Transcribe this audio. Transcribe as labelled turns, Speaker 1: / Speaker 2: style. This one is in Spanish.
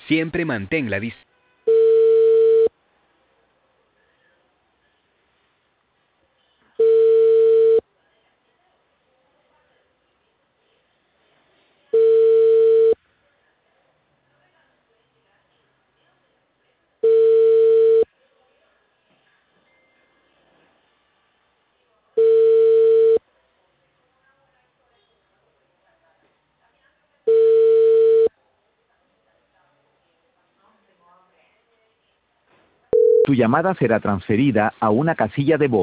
Speaker 1: Siempre mantén la distancia.
Speaker 2: Tu llamada será transferida a una casilla de voz.